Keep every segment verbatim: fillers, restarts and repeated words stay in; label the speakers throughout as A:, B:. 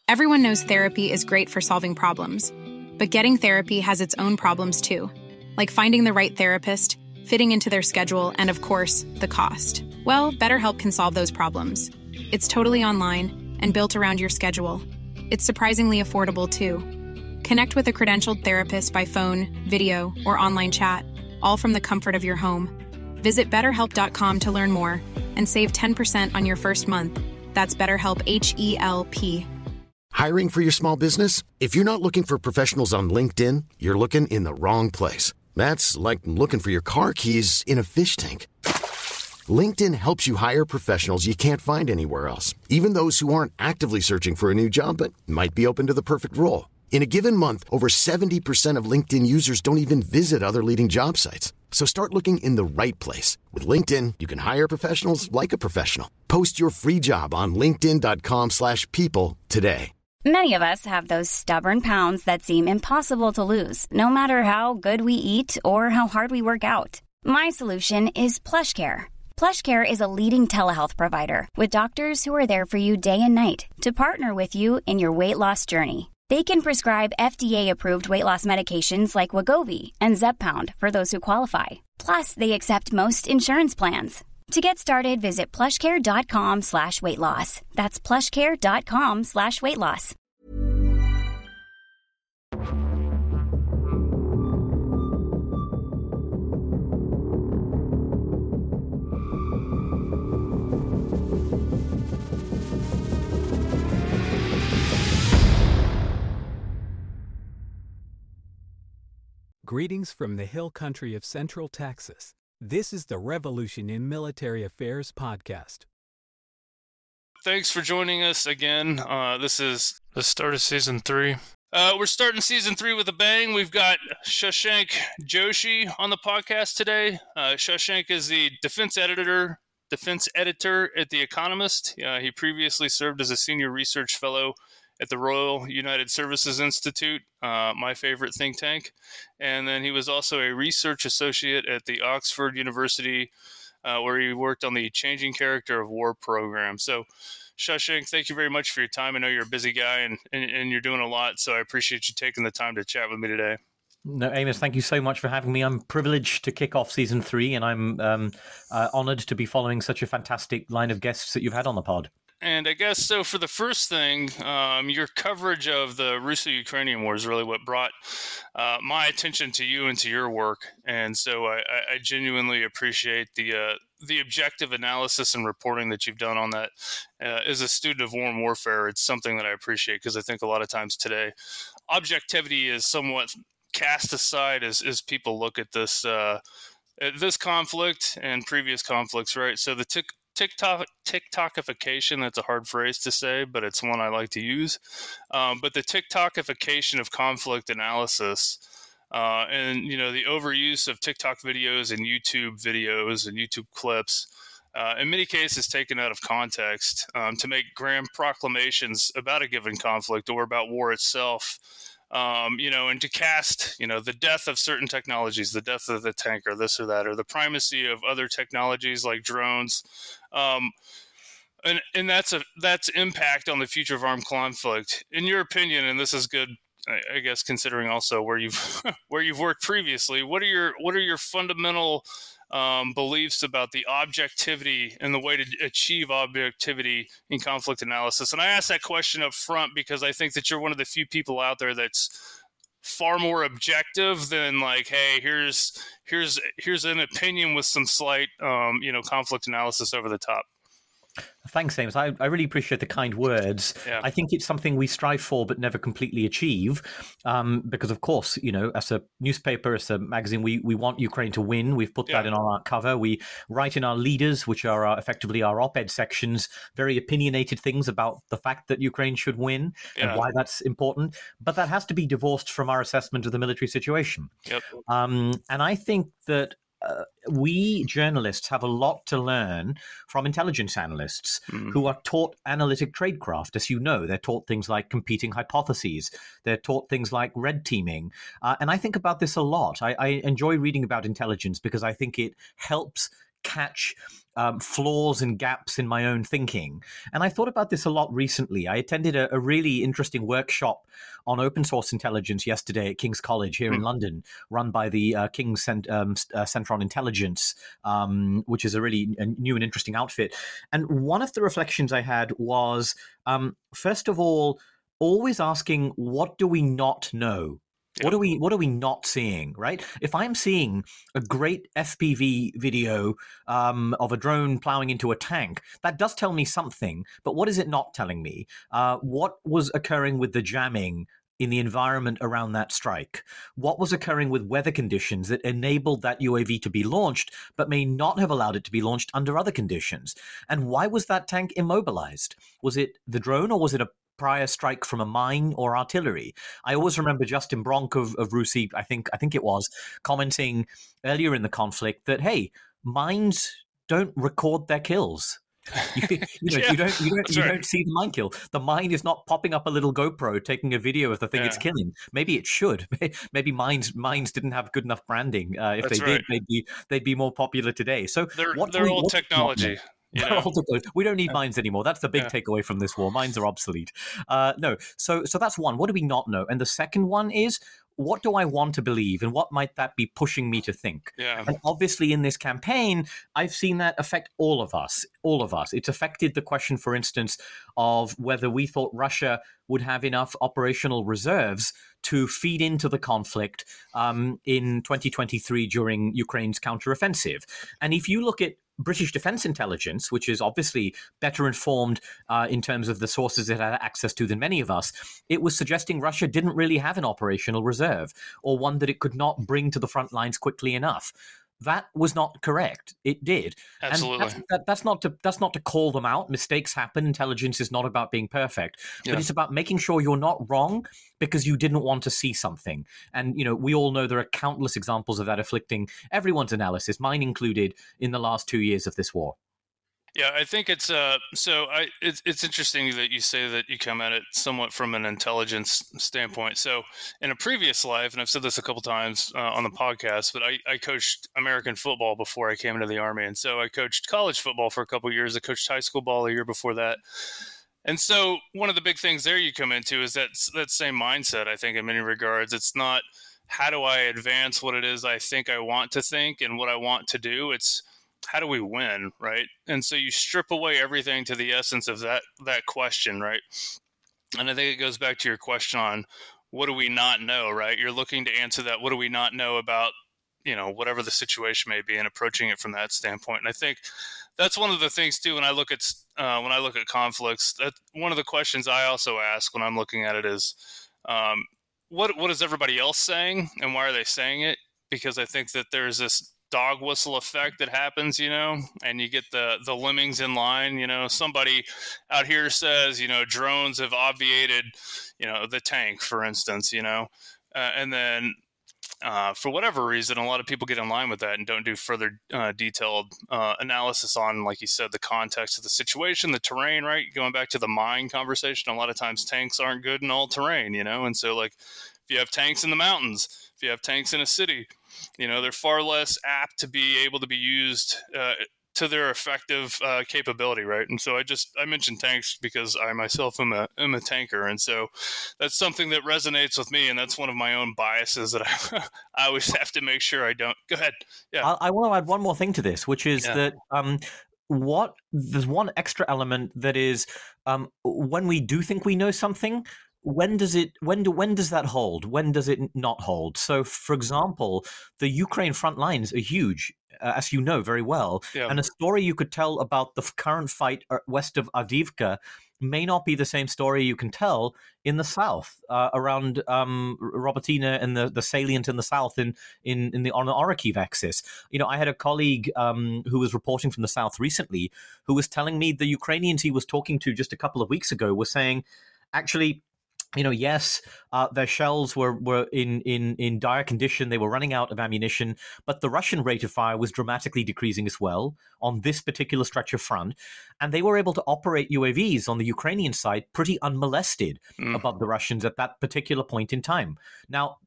A: Everyone knows therapy is great for solving problems, but getting therapy has its own problems too, like finding the right therapist, fitting into their schedule, and of course, the cost. Well, BetterHelp can solve those problems. It's totally online and built around your schedule. It's surprisingly affordable too. Connect with a credentialed therapist by phone, video, or online chat, all from the comfort of your home. Visit better help dot com to learn more and save ten percent on your first month. That's BetterHelp, H E L P.
B: Hiring for your small business? If you're not looking for professionals on LinkedIn, you're looking in the wrong place. That's like looking for your car keys in a fish tank. LinkedIn helps you hire professionals you can't find anywhere else, even those who aren't actively searching for a new job but might be open to the perfect role. In a given month, over seventy percent of LinkedIn users don't even visit other leading job sites. So start looking in the right place. With LinkedIn, you can hire professionals like a professional. Post your free job on linkedin dot com slash people today.
C: Many of us have those stubborn pounds that seem impossible to lose, no matter how good we eat or how hard we work out. My solution is PlushCare. PlushCare is a leading telehealth provider with doctors who are there for you day and night to partner with you in your weight loss journey. They can prescribe F D A-approved weight loss medications like Wegovy and Zepbound for those who qualify. Plus, they accept most insurance plans. To get started, visit plushcare.com slash weight loss. That's plushcare.com slash weight loss.
D: Greetings from the hill country of Central Texas. This is the Revolution in Military Affairs podcast.
E: Thanks for joining us again. Uh, this is the start of season three. Uh, we're starting season three with a bang. We've got Shashank Joshi on the podcast today. Uh, Shashank is the defense editor, defense editor at The Economist. Uh, he previously served as a senior research fellow at the Royal United Services Institute, uh, my favorite think tank. And then he was also a research associate at the Oxford University, uh, where he worked on the Changing Character of War program. So, Shashank, thank you very much for your time. I know you're a busy guy and, and, and you're doing a lot, so I appreciate you taking the time to chat with me today.
F: No, Amos, thank you so much for having me. I'm privileged to kick off season three, and I'm um, uh, honored to be following such a fantastic line of guests that you've had on the pod.
E: And I guess so for the first thing, um, your coverage of the Russo-Ukrainian war is really what brought uh, my attention to you and to your work. And so I, I genuinely appreciate the uh, the objective analysis and reporting that you've done on that. Uh, as a student of war and warfare, it's something that I appreciate because I think a lot of times today, objectivity is somewhat cast aside as, as people look at this uh, at this conflict and previous conflicts, right? So the tick TikTok, TikTokification, that's a hard phrase to say, but it's one I like to use. Um, but the TikTokification of conflict analysis uh, and, you know, the overuse of TikTok videos and YouTube videos and YouTube clips, uh, in many cases taken out of context um, to make grand proclamations about a given conflict or about war itself. Um, you know, and to cast, you know, the death of certain technologies, the death of the tank or this or that, or the primacy of other technologies like drones. Um, and, and that's a, that's impact on the future of armed conflict. In your opinion, and this is good, I, I guess, considering also where you've, where you've worked previously, what are your, what are your fundamental Um, beliefs about the objectivity and the way to achieve objectivity in conflict analysis? And I ask that question up front because I think that you're one of the few people out there that's far more objective than like, hey, here's here's here's an opinion with some slight, um, you know, conflict analysis over the top.
F: Thanks, James. I, I really appreciate the kind words.
E: Yeah.
F: I think it's something we strive for but never completely achieve um, because, of course, you know, as a newspaper, as a magazine, we, we want Ukraine to win. We've put
E: Yeah.
F: that in on our cover. We write in our leaders, which are uh, effectively our op-ed sections, very opinionated things about the fact that Ukraine should win
E: Yeah.
F: and why that's important. But that has to be divorced from our assessment of the military situation.
E: Yep.
F: Um, and I think that Uh, we journalists have a lot to learn from intelligence analysts
E: Mm.
F: who are taught analytic tradecraft. As you know, they're taught things like competing hypotheses. They're taught things like red teaming. Uh, and I think about this a lot. I, I enjoy reading about intelligence because I think it helps catch um, flaws and gaps in my own thinking. And I thought about this a lot recently. I attended a, a really interesting workshop on open source intelligence yesterday at King's College here mm. in London, run by the uh, King's Cent- um, uh, Centre on Intelligence, um, which is a really a new and interesting outfit. And one of the reflections I had was, um, first of all, always asking, what do we not know? What are we what are we not seeing, right? If I'm seeing a great F P V video um, of a drone plowing into a tank, that does tell me something, but what is it not telling me? Uh, what was occurring with the jamming in the environment around that strike? What was occurring with weather conditions that enabled that U A V to be launched, but may not have allowed it to be launched under other conditions? And why was that tank immobilized? Was it the drone, or was it a prior strike from a mine or artillery? I always remember Justin Bronk of, of RUSI, I think I think it was, commenting earlier in the conflict that, hey, mines don't record their kills. You, you, know,
E: yeah,
F: you don't you don't you
E: right.
F: don't see the mine kill. The mine is not popping up a little GoPro taking a video of the thing yeah. it's killing. Maybe it should. Maybe mines mines didn't have good enough branding. Uh, if
E: That's
F: they
E: right.
F: did, they'd be they'd be more popular today. So
E: they're
F: what
E: they're
F: we,
E: old
F: what
E: technology. You know?
F: We don't need mines anymore. That's the big yeah. takeaway from this war. Mines are obsolete. Uh, no, so so that's one. What do we not know? And the second one is, what do I want to believe, and what might that be pushing me to think?
E: Yeah.
F: And obviously in this campaign, I've seen that affect all of us, all of us. It's affected the question, for instance, of whether we thought Russia would have enough operational reserves to feed into the conflict um, in twenty twenty-three during Ukraine's counteroffensive. And if you look at British Defence Intelligence, which is obviously better informed uh, in terms of the sources it had access to than many of us, it was suggesting Russia didn't really have an operational reserve, or one that it could not bring to the front lines quickly enough. That was not correct. It did.
E: Absolutely.
F: And that's, that, that's not to that's not to call them out. Mistakes happen. Intelligence is not about being perfect, yeah. but it's about making sure you're not wrong because you didn't want to see something. And you know, we all know there are countless examples of that afflicting everyone's analysis, mine included, in the last two years of this war.
E: Yeah, I think it's uh. So I, it's it's interesting that you say that you come at it somewhat from an intelligence standpoint. So in a previous life, and I've said this a couple times uh, on the podcast, but I, I coached American football before I came into the Army, and so I coached college football for a couple of years. I coached high school ball a year before that. And so one of the big things there you come into is that that same mindset. I think in many regards, it's not how do I advance what it is I think I want to think and what I want to do. It's how do we win, right? And so you strip away everything to the essence of that that question, right? And I think it goes back to your question on what do we not know, right? You're looking to answer that, what do we not know about, you know, whatever the situation may be, and approaching it from that standpoint. And I think that's one of the things too, when I look at uh, when I look at conflicts, that one of the questions I also ask when I'm looking at it is, um, what what is everybody else saying, and why are they saying it? Because I think that there's this dog whistle effect that happens, you know, and you get the the lemmings in line. You know, somebody out here says, you know, drones have obviated, you know, the tank, for instance, you know, uh, and then uh, for whatever reason, a lot of people get in line with that and don't do further uh, detailed uh, analysis on, like you said, the context of the situation, the terrain, right? Going back to the mine conversation, a lot of times tanks aren't good in all terrain, you know, and so like if you have tanks in the mountains, if you have tanks in a city, you know, they're far less apt to be able to be used uh, to their effective uh, capability, right? And so I just, I mentioned tanks because I myself am a, am a tanker. And so that's something that resonates with me. And that's one of my own biases that I, I always have to make sure I don't. Go ahead. Yeah.
F: I, I want to add one more thing to this, which is yeah. that um, what there's one extra element that is um, when we do think we know something, when does it when do when does that hold? When does it not hold? So, for example, the Ukraine front lines are huge, uh, as you know very well. Yeah. And a story you could tell about the current fight west of Avdiivka may not be the same story you can tell in the south, uh, around um, Robotyne and the, the salient in the south in, in, in the on the Orikhiv axis. You know, I had a colleague um, who was reporting from the south recently who was telling me the Ukrainians he was talking to just a couple of weeks ago were saying, actually, you know, yes, uh, their shells were, were in, in, in dire condition. They were running out of ammunition, but the Russian rate of fire was dramatically decreasing as well on this particular stretch of front. And they were able to operate U A Vs on the Ukrainian side pretty unmolested mm. above the Russians at that particular point in time. Now,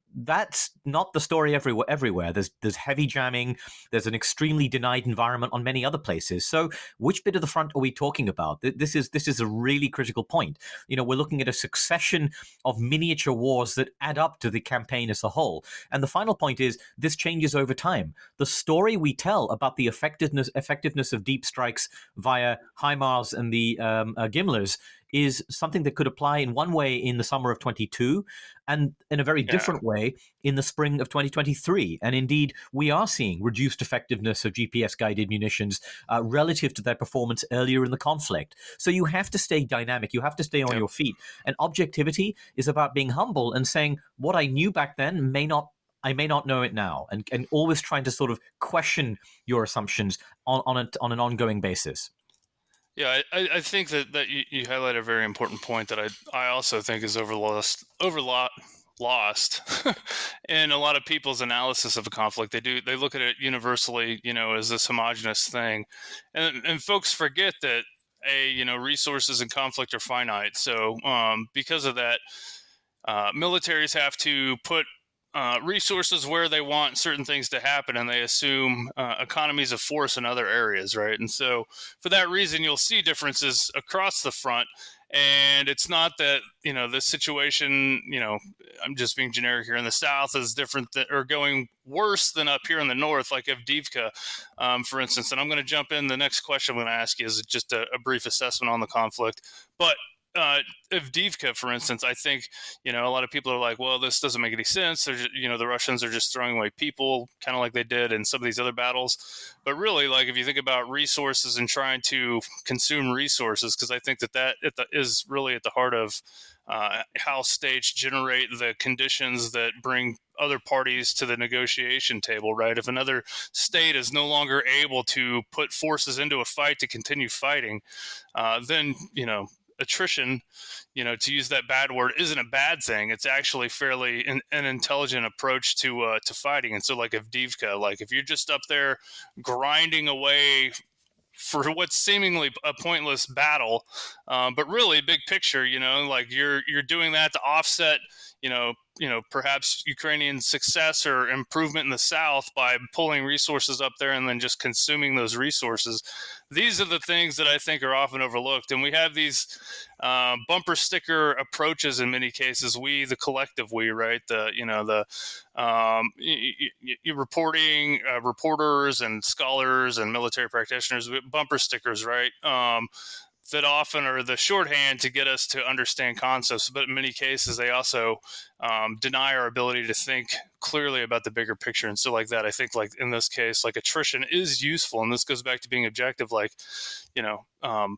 F: that's not the story everywhere. Everywhere there's there's heavy jamming. There's an extremely denied environment on many other places. So, which bit of the front are we talking about? This is this is a really critical point. You know, we're looking at a succession of miniature wars that add up to the campaign as a whole. And the final point is this changes over time. The story we tell about the effectiveness effectiveness of deep strikes via HIMARS and the um, uh, Gimlers is something that could apply in one way in the summer of twenty-two and in a very yeah. different way in the spring of twenty twenty-three. And indeed, we are seeing reduced effectiveness of G P S-guided munitions uh, relative to their performance earlier in the conflict. So you have to stay dynamic. You have to stay on yep. your feet. And objectivity is about being humble and saying, what I knew back then may not I may not know it now, and, and always trying to sort of question your assumptions on, on, a, on an ongoing basis.
E: Yeah, I, I think that, that you, you highlight a very important point that I I also think is overlost, overlot, lost in a lot of people's analysis of a conflict. They do they look at it universally, you know, as this homogenous thing, and and folks forget that a you know resources in conflict are finite. So um, because of that, uh, militaries have to put Uh, resources where they want certain things to happen, and they assume uh, economies of force in other areas, right? And so for that reason, you'll see differences across the front. And it's not that, you know, the situation, you know, I'm just being generic here, in the South is different th- or going worse than up here in the North, like Avdiivka, um, for instance. And I'm going to jump in. The next question I'm going to ask you is just a, a brief assessment on the conflict. But Uh, Avdiivka, for instance, I think, you know, a lot of people are like, well, this doesn't make any sense. They're just, you know, the Russians are just throwing away people, kind of like they did in some of these other battles. But really, like, if you think about resources and trying to consume resources, because I think that that at the, is really at the heart of uh, how states generate the conditions that bring other parties to the negotiation table, right? If another state is no longer able to put forces into a fight to continue fighting, uh, then, you know, attrition, you know, to use that bad word, isn't a bad thing. It's actually fairly in, an intelligent approach to uh, to fighting. And so, like Avdiivka, like if you're just up there grinding away for what's seemingly a pointless battle, um, but really big picture, you know, like you're you're doing that to offset, you know, you know, perhaps Ukrainian success or improvement in the South by pulling resources up there and then just consuming those resources. These are the things that I think are often overlooked. And we have these uh, bumper sticker approaches in many cases. We, the collective we, right? The, you know, the um, you, you, you reporting uh, reporters and scholars and military practitioners, bumper stickers, right? Um, that often are the shorthand to get us to understand concepts, but in many cases they also um, deny our ability to think clearly about the bigger picture. And so like that, I think like in this case, like attrition is useful. And this goes back to being objective, like, you know, um,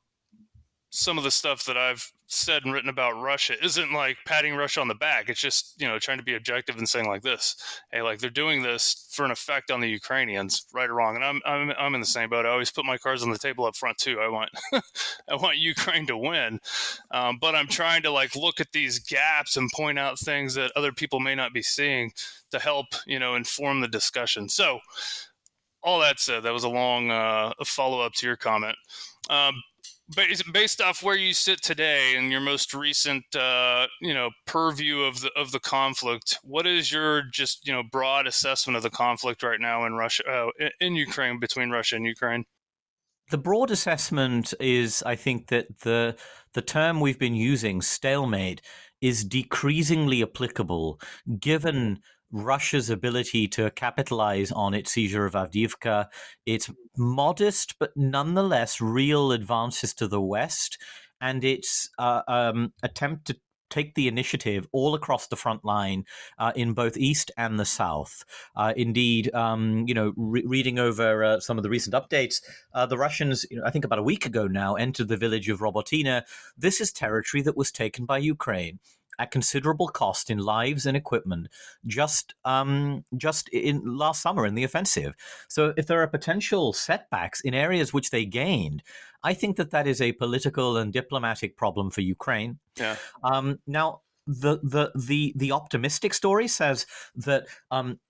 E: some of the stuff that I've said and written about Russia isn't like patting Russia on the back. It's just, you know, trying to be objective and saying like this, hey, like they're doing this for an effect on the Ukrainians, right or wrong. And I'm I'm I'm in the same boat. I always put my cards on the table up front too. I want I want Ukraine to win, um, but I'm trying to like look at these gaps and point out things that other people may not be seeing to help, you know, inform the discussion. So all that said, that was a long uh, follow up to your comment. Um, Based off where you sit today and your most recent, uh, you know, purview of the of the conflict, what is your just, you know, broad assessment of the conflict right now in Russia, uh, in Ukraine, between Russia and Ukraine?
F: The broad assessment is, I think, that the the term we've been using, stalemate, is decreasingly applicable given Russia's ability to capitalize on its seizure of Avdiivka, its modest but nonetheless real advances to the West, and its uh, um, attempt to take the initiative all across the front line uh, in both East and the South. Uh, indeed, um, you know, re- reading over uh, some of the recent updates, uh, the Russians, you know, I think about a week ago now, entered the village of Robotyne. This is territory that was taken by Ukraine at considerable cost in lives and equipment, just um, just in last summer in the offensive. So if there are potential setbacks in areas which they gained, I think that that is a political and diplomatic problem for Ukraine.
E: Yeah.
F: Um, now, the the the the optimistic story says that um,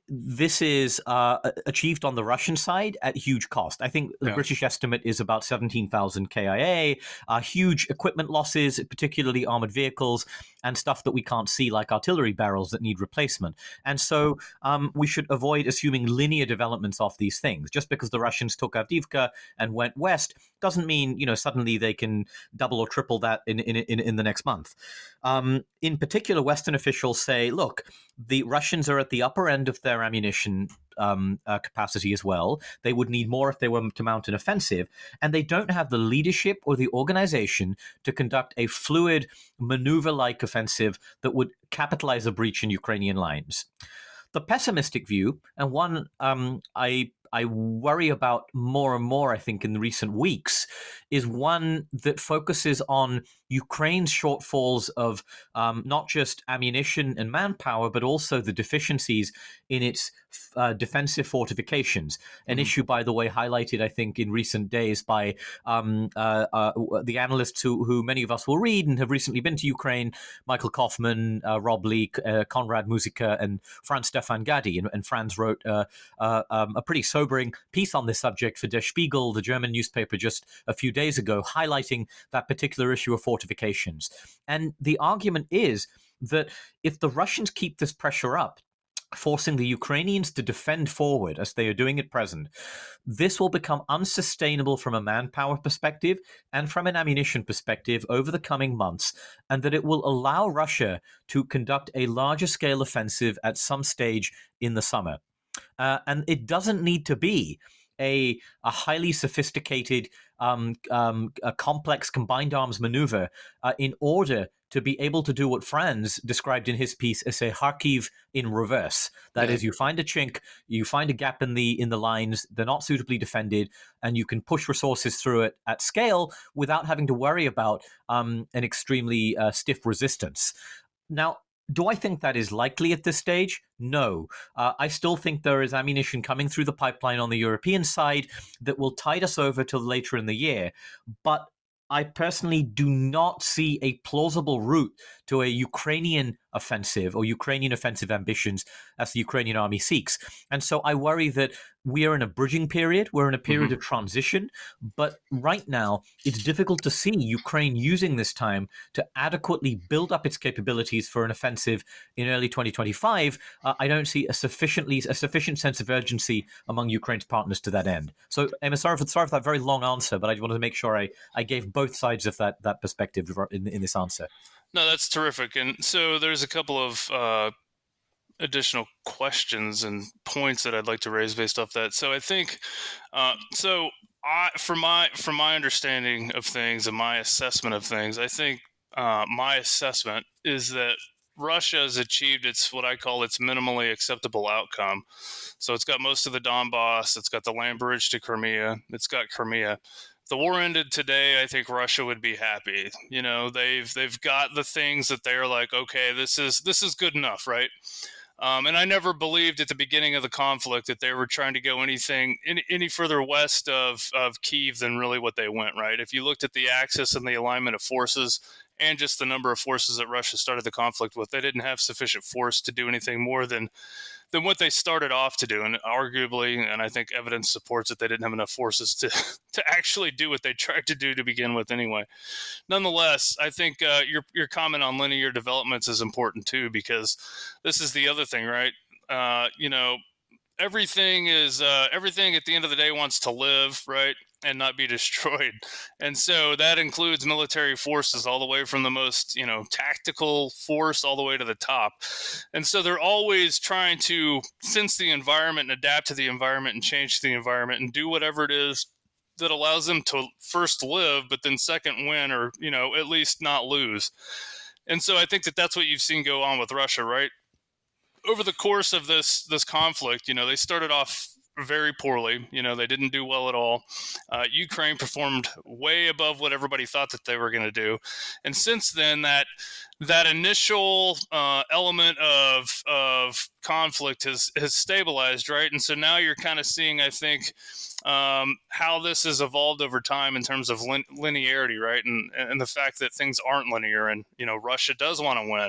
F: this is uh, achieved on the Russian side at huge cost. I think the yeah. British estimate is about seventeen thousand K I A, uh, huge equipment losses, particularly armored vehicles and stuff that we can't see, like artillery barrels that need replacement. And so um, we should avoid assuming linear developments of these things. Just because the Russians took Avdiivka and went west doesn't mean, you know, suddenly they can double or triple that in in, in, in the next month. Um, in particular, Western officials say, look, the Russians are at the upper end of their ammunition um, uh, capacity as well. They would need more if they were to mount an offensive, and they don't have the leadership or the organization to conduct a fluid, maneuver-like offensive that would capitalize a breach in Ukrainian lines. The pessimistic view, and one um, I I worry about more and more, I think, in the recent weeks, is one that focuses on Ukraine's shortfalls of um, not just ammunition and manpower, but also the deficiencies in its uh, defensive fortifications. An mm-hmm. issue, by the way, highlighted, I think, in recent days by um, uh, uh, the analysts who, who many of us will read and have recently been to Ukraine, Michael Kaufman, uh, Rob Lee, uh, Konrad Muzica, and Franz Stefan Gadi. And, and Franz wrote uh, uh, um, a pretty sobering piece on this subject for Der Spiegel, the German newspaper, just a few days ago, highlighting that particular issue of fortifications. And the argument is that if the Russians keep this pressure up, forcing the Ukrainians to defend forward as they are doing at present, this will become unsustainable from a manpower perspective and from an ammunition perspective over the coming months, and that it will allow Russia to conduct a larger scale offensive at some stage in the summer. Uh, and it doesn't need to be a, a highly sophisticated, um, um, a complex combined arms maneuver uh, in order to be able to do what Franz described in his piece as a Kharkiv in reverse. That yeah. is, you find a chink, you find a gap in the in the lines, they're not suitably defended, and you can push resources through it at scale without having to worry about um, an extremely uh, stiff resistance. Now, do I think that is likely at this stage? No. Uh, I still think there is ammunition coming through the pipeline on the European side that will tide us over till later in the year. But I personally do not see a plausible route to a Ukrainian offensive or Ukrainian offensive ambitions as the Ukrainian army seeks. And so I worry that we are in a bridging period. We're in a period mm-hmm. of transition. But right now, it's difficult to see Ukraine using this time to adequately build up its capabilities for an offensive in early twenty twenty-five. Uh, I don't see a sufficiently a sufficient sense of urgency among Ukraine's partners to that end. So, Emma, sorry for, sorry for that very long answer, but I wanted to make sure I, I gave both sides of that, that perspective in, in this answer.
E: No, that's terrific. And so there's a couple of uh, additional questions and points that I'd like to raise based off that. So I think, uh, so I, from my from my understanding of things and my assessment of things, I think uh, my assessment is that Russia has achieved its what I call its minimally acceptable outcome. So it's got most of the Donbass, it's got the land bridge to Crimea, it's got Crimea. The war ended today, I think Russia would be happy. You know, they've they've got the things that they're like, okay, this is this is good enough, right? Um, and I never believed at the beginning of the conflict that they were trying to go anything any, any further west of of Kyiv than really what they went, right? If you looked at the axis and the alignment of forces and just the number of forces that Russia started the conflict with, they didn't have sufficient force to do anything more than than what they started off to do. And arguably, and I think evidence supports that they didn't have enough forces to, to actually do what they tried to do to begin with anyway. Nonetheless, I think uh, your your comment on linear developments is important too, because this is the other thing, right? Uh, you know, everything is uh, everything at the end of the day wants to live, right? And not be destroyed. And so that includes military forces all the way from the most, you know, tactical force all the way to the top. And so they're always trying to sense the environment and adapt to the environment and change the environment and do whatever it is that allows them to first live, but then second win, or, you know, at least not lose. And so I think that that's what you've seen go on with Russia, right? Over the course of this, this conflict, you know, they started off very poorly. You know, they didn't do well at all. Uh, Ukraine performed way above what everybody thought that they were going to do. And since then, that that initial uh, element of of conflict has, has stabilized, right? And so now you're kind of seeing, I think, um, how this has evolved over time in terms of lin- linearity, right? And and the fact that things aren't linear, and, you know, Russia does want to win.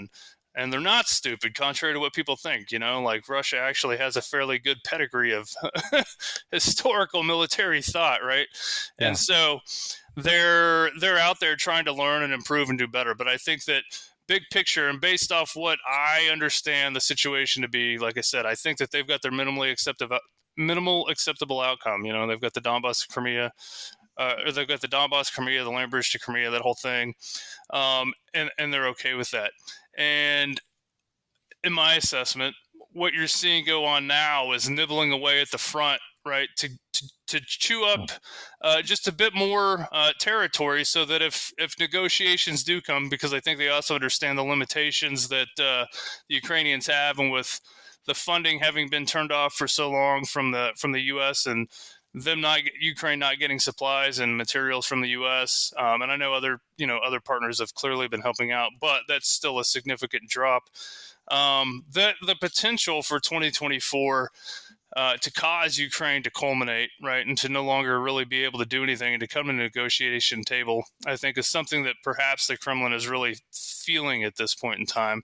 E: and they're not stupid, contrary to what people think. You know, like Russia actually has a fairly good pedigree of historical military thought, right? Yeah. And so they're they're out there trying to learn and improve and do better. But I think that big picture, and based off what I understand the situation to be, like I said, I think that they've got their minimally acceptable minimal acceptable outcome. You know, they've got the Donbass, Crimea. Uh, or they've got the Donbass, Crimea, the land bridge to Crimea, that whole thing, um, and and they're okay with that. And in my assessment, what you're seeing go on now is nibbling away at the front, right, to to, to chew up uh, just a bit more uh, territory, so that if if negotiations do come, because I think they also understand the limitations that uh, the Ukrainians have, and with the funding having been turned off for so long from the from the U S and them not Ukraine not getting supplies and materials from the U S Um, and I know other you know other partners have clearly been helping out, but that's still a significant drop. Um, the the potential for twenty twenty-four uh, to cause Ukraine to culminate, right, and to no longer really be able to do anything and to come to a negotiation table, I think is something that perhaps the Kremlin is really feeling at this point in time.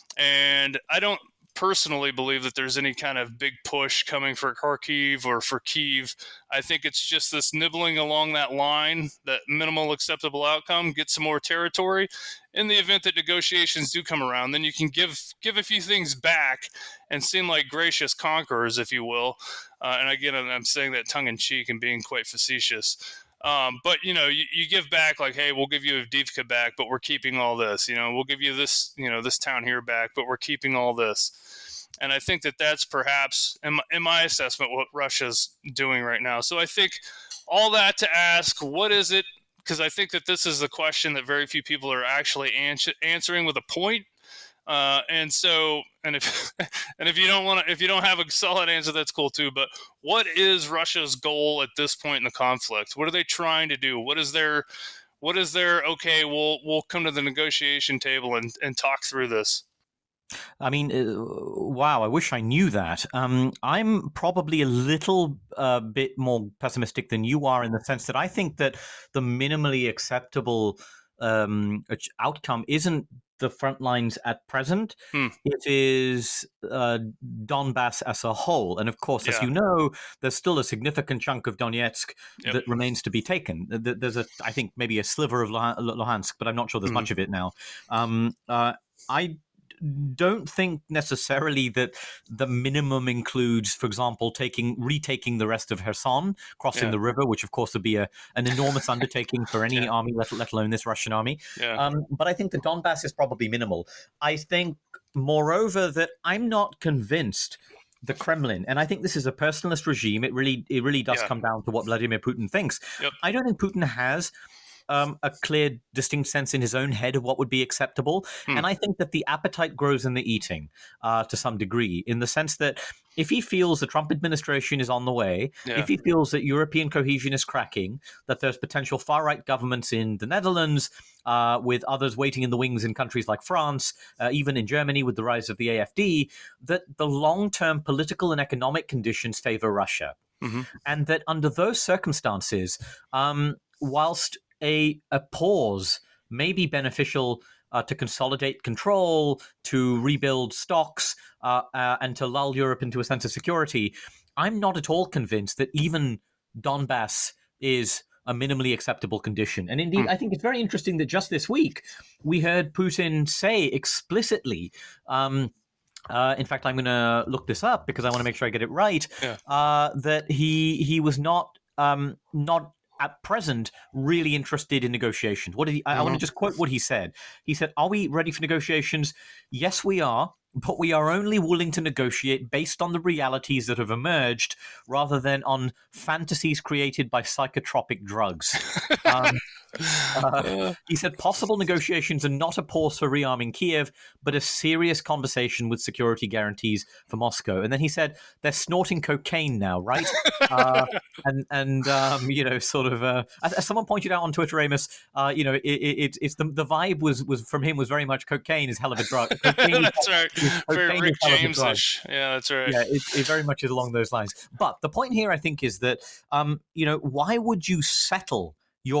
E: And I don't personally believe that there's any kind of big push coming for Kharkiv or for Kyiv. I think it's just this nibbling along that line, that minimal acceptable outcome, get some more territory. In the event that negotiations do come around, then you can give give a few things back and seem like gracious conquerors, if you will. Uh, and again, I'm saying that tongue-in-cheek and being quite facetious. Um, but, you know, you, you give back like, hey, we'll give you Avdiivka back, but we're keeping all this. You know, we'll give you this, you know, this town here back, but we're keeping all this. And I think that that's perhaps, in my, in my assessment, what Russia's doing right now. So I think all that to ask, what is it? Because I think that this is the question that very few people are actually ans- answering with a point. Uh, and so, and if and if you don't want to, if you don't have a solid answer, that's cool too. But what is Russia's goal at this point in the conflict? What are they trying to do? What is their, what is their? Okay, we'll we'll come to the negotiation table and, and talk through this.
F: I mean, uh, wow, I wish I knew that. Um, I'm probably a little uh, bit more pessimistic than you are, in the sense that I think that the minimally acceptable um, outcome isn't the front lines at present. Hmm. It is uh, Donbass as a whole. And of course, yeah. as you know, there's still a significant chunk of Donetsk yep. that remains to be taken. There's, a, I think, maybe a sliver of Luhansk, but I'm not sure there's mm. much of it now. Um, uh, I don't think necessarily that the minimum includes, for example, taking retaking the rest of Kherson, crossing yeah. the river, which of course would be a, an enormous undertaking for any yeah. army, let, let alone this Russian army. Yeah. Um, but I think the Donbass is probably minimal. I think, moreover, that I'm not convinced the Kremlin, and I think this is a personalist regime. It really, it really does yeah. come down to what Vladimir Putin thinks. Yep. I don't think Putin has Um, a clear, distinct sense in his own head of what would be acceptable. Hmm. And I think that the appetite grows in the eating uh, to some degree, in the sense that if he feels the Trump administration is on the way, yeah. if he feels that European cohesion is cracking, that there's potential far-right governments in the Netherlands, uh, with others waiting in the wings in countries like France, uh, even in Germany with the rise of the A F D, that the long-term political and economic conditions favor Russia. Mm-hmm. And that under those circumstances, um, whilst A, a pause may be beneficial uh, to consolidate control, to rebuild stocks, uh, uh, and to lull Europe into a sense of security, I'm not at all convinced that even Donbass is a minimally acceptable condition. And indeed, mm. I think it's very interesting that just this week we heard Putin say explicitly, um, Uh, in fact, I'm going to look this up because I want to make sure I get it right. Yeah. Uh, that he he was not um, not at present really interested in negotiations. What did he? I, mm-hmm. I want to just quote what he said. He said, "Are we ready for negotiations? Yes, we are. But we are only willing to negotiate based on the realities that have emerged, rather than on fantasies created by psychotropic drugs." um, uh, yeah. He said possible negotiations are not a pause for rearming Kiev, but a serious conversation with security guarantees for Moscow. And then he said they're snorting cocaine now, right? uh, and and um, you know, sort of, uh, as, as someone pointed out on Twitter, Amos, uh, you know, it, it, it's the the vibe was was from him was very much cocaine is hell of a drug.
E: That's right. Very Rick James-ish. Yeah, that's right.
F: Yeah, it, it very much is along those lines. But the point here, I think, is that, um, you know, why would you settle your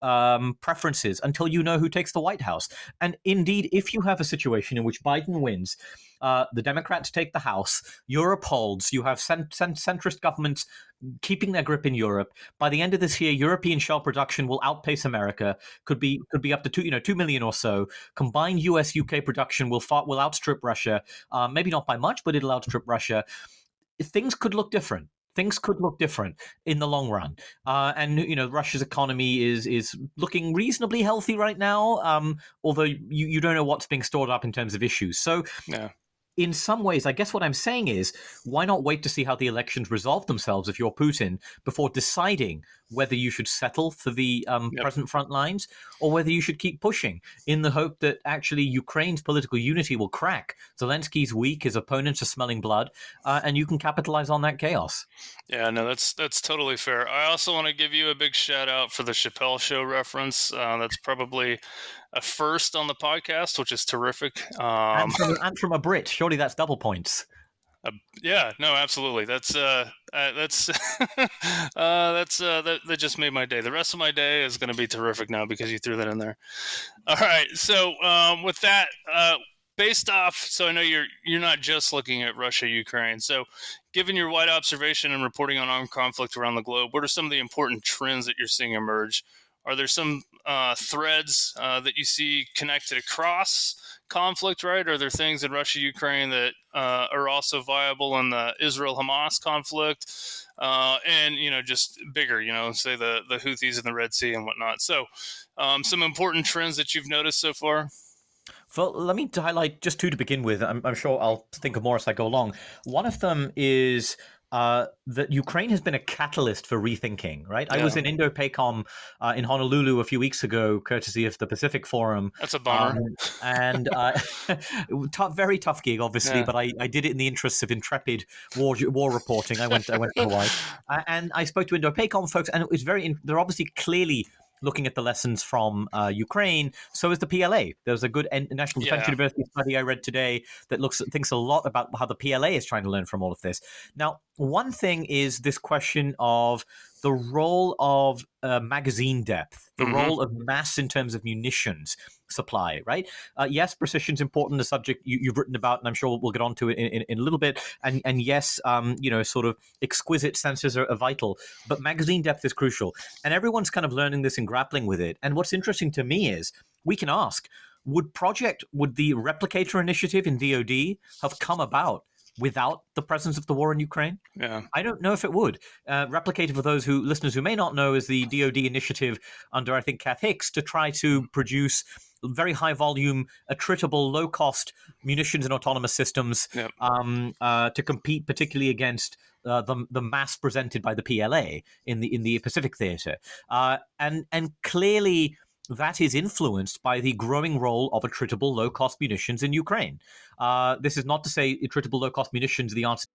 F: um, preferences until you know who takes the White House. And indeed, if you have a situation in which Biden wins, uh, the Democrats take the House, Europe holds, you have cent- cent- centrist governments keeping their grip in Europe. By the end of this year, European shell production will outpace America. Could be could be up to two, you know, two million or so. Combined U S U K production will far, will outstrip Russia. Uh, maybe not by much, but it'll outstrip Russia. Things could look different. Things could look different in the long run. Uh, and, you know, Russia's economy is is looking reasonably healthy right now, um, although you, you don't know what's being stored up in terms of issues. So
E: yeah.
F: In some ways, I guess what I'm saying is, why not wait to see how the elections resolve themselves if you're Putin before deciding whether you should settle for the um,
E: Yep.
F: present front lines or whether you should keep pushing in the hope that actually Ukraine's political unity will crack. Zelensky's weak, his opponents are smelling blood, uh, and you can capitalize on that chaos.
E: Yeah, no, that's that's totally fair. I also want to give you a big shout out for the Chappelle Show reference. Uh, that's probably a first on the podcast, which is terrific. Um,
F: and, from, and from a Brit, surely that's double points.
E: Uh, yeah, no, absolutely. That's uh, uh that's uh, that's uh, that, that just made my day. The rest of my day is going to be terrific now because you threw that in there. All right, so um, with that, uh, based off, so I know you're you're not just looking at Russia, Ukraine. So, given your wide observation and reporting on armed conflict around the globe, what are some of the important trends that you're seeing emerge? Are there some uh, threads uh, that you see connected across conflict, right? Are there things in Russia, Ukraine that uh, are also viable in the Israel-Hamas conflict? Uh, and, you know, just bigger, you know, say the, the Houthis in the Red Sea and whatnot. So um, some important trends that you've noticed so far?
F: Well, let me highlight just two to begin with. I'm, I'm sure I'll think of more as I go along. One of them is uh, that Ukraine has been a catalyst for rethinking, right? Yeah. I was in Indo-PACOM uh, in Honolulu a few weeks ago, courtesy of the Pacific Forum.
E: That's a bummer. Um,
F: and uh, tough, very tough gig, obviously, yeah. but I, I did it in the interests of intrepid war war reporting. I went I went to Hawaii. uh, and I spoke to Indo-PACOM folks, and it was very, they're obviously clearly looking at the lessons from uh, Ukraine. So is the P L A. There's a good National Defense yeah. University study I read today that looks thinks a lot about how the P L A is trying to learn from all of this. Now, one thing is this question of the role of uh, magazine depth, the mm-hmm. role of mass in terms of munitions supply, right? Uh, yes, precision is important, the subject you, you've written about, and I'm sure we'll get on to it in, in, in a little bit. And, and yes, um, you know, sort of exquisite sensors are, are vital, but magazine depth is crucial. And everyone's kind of learning this and grappling with it. And what's interesting to me is we can ask, would project, would the Replicator initiative in D O D have come about without the presence of the war in Ukraine?
E: Yeah,
F: I don't know if it would. Uh, Replicator, for those who listeners who may not know, is the D O D initiative under, I think, Kath Hicks to try to produce very high volume, attritable, low cost munitions and autonomous systems yep. um, uh, to compete particularly against uh, the the mass presented by the P L A in the in the Pacific Theater. Uh, and and clearly that is influenced by the growing role of attritable, low-cost munitions in Ukraine. Uh, this is not to say attritable, low-cost munitions are the answer.